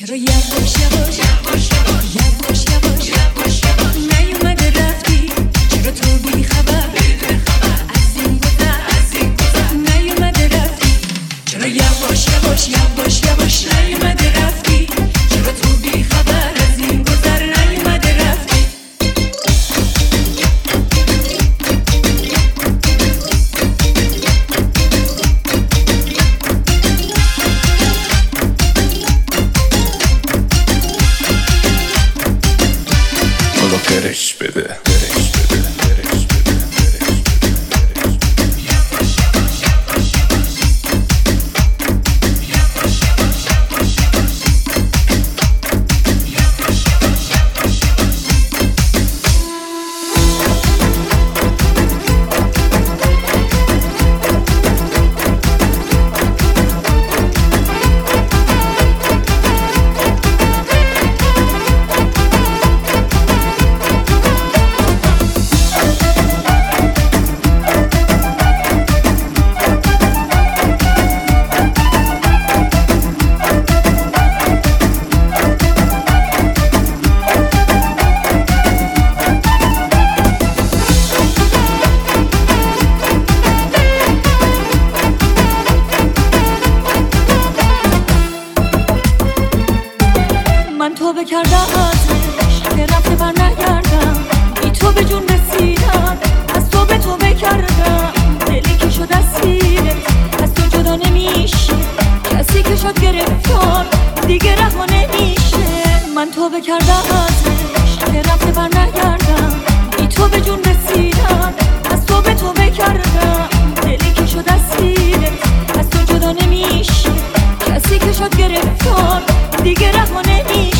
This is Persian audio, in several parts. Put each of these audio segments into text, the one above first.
چرا یواش یواش یواش یواش یواش یواش یواش نیومده رفتی؟ چرا تو بی خبر از این گذر نیومده رفتی؟ چرا یواش یواش یواش یواش نیومده رفتی؟ چرا تو بی خبر از این گذر نیومده رفتی؟ برش بده من توبه کردم ازش که رفته بر نگردم بی تو به جون رسیدم از تو به توبه کردم دلی که شد اسیره از تو جدا نمیشه کسی که شد گرفتار دیگه رها نمیشه من توبه کردم ازش که رفته بر نگردم بی تو به جون رسیدم از تو به توبه کردم دلی که شد اسیره از تو جدا نمیشه کسی که شد گرفتار دیگه رها نمیشه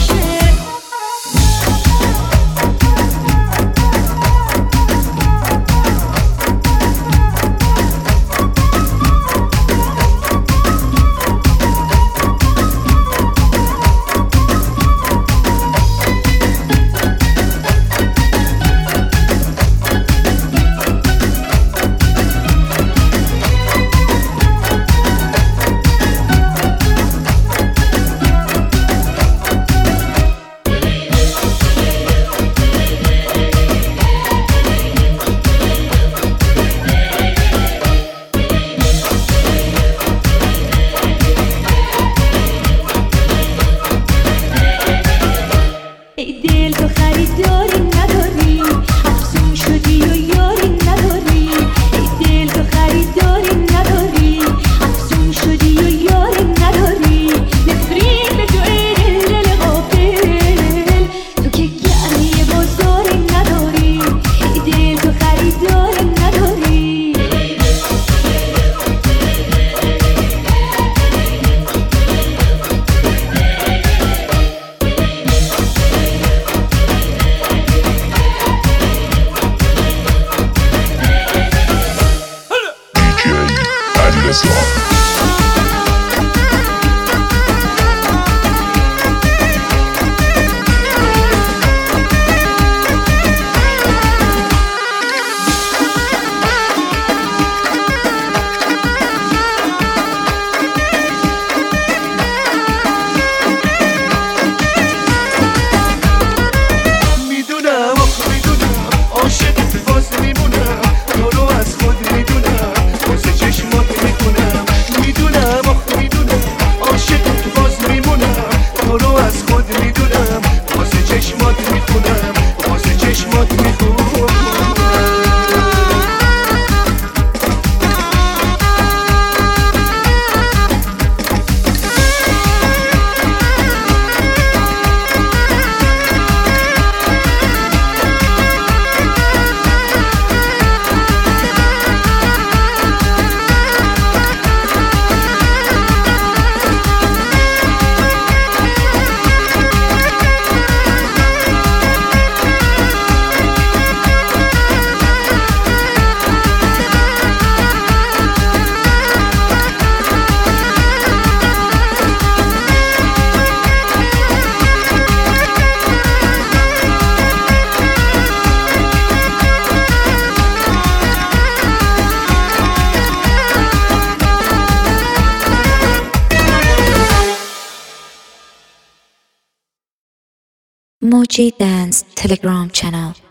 Moji Dance Telegram channel.